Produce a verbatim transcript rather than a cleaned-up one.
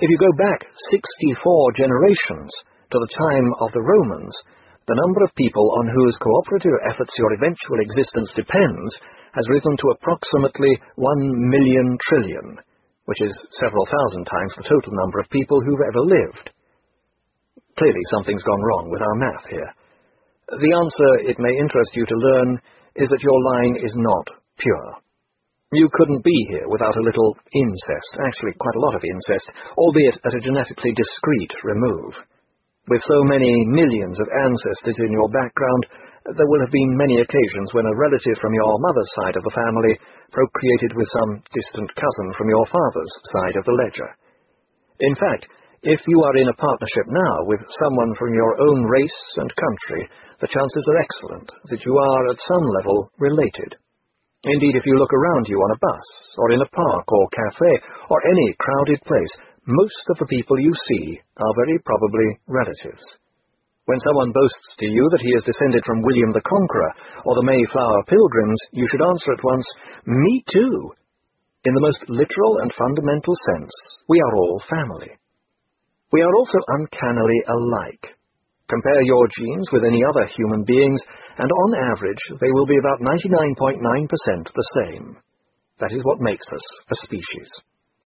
If you go back sixty-four generations to the time of the Romans, the number of people on whose cooperative efforts your eventual existence depends has risen to approximately one million trillion, which is several thousand times the total number of people who've ever lived. Clearly something's gone wrong with our math here. The answer, it may interest you to learn, is that your line is not pure. You couldn't be here without a little incest, actually quite a lot of incest, albeit at a genetically discreet remove. With so many millions of ancestors in your background, there will have been many occasions when a relative from your mother's side of the family procreated with some distant cousin from your father's side of the ledger. In fact, if you are in a partnership now with someone from your own race and country, the chances are excellent that you are at some level related. Indeed, if you look around you on a bus, or in a park or cafe, or any crowded place, most of the people you see are very probably relatives. When someone boasts to you that he is descended from William the Conqueror or the Mayflower Pilgrims, you should answer at once, "Me too." In the most literal and fundamental sense, we are all family. We are also uncannily alike. Compare your genes with any other human beings, and on average they will be about ninety-nine point nine percent the same. That is what makes us a species.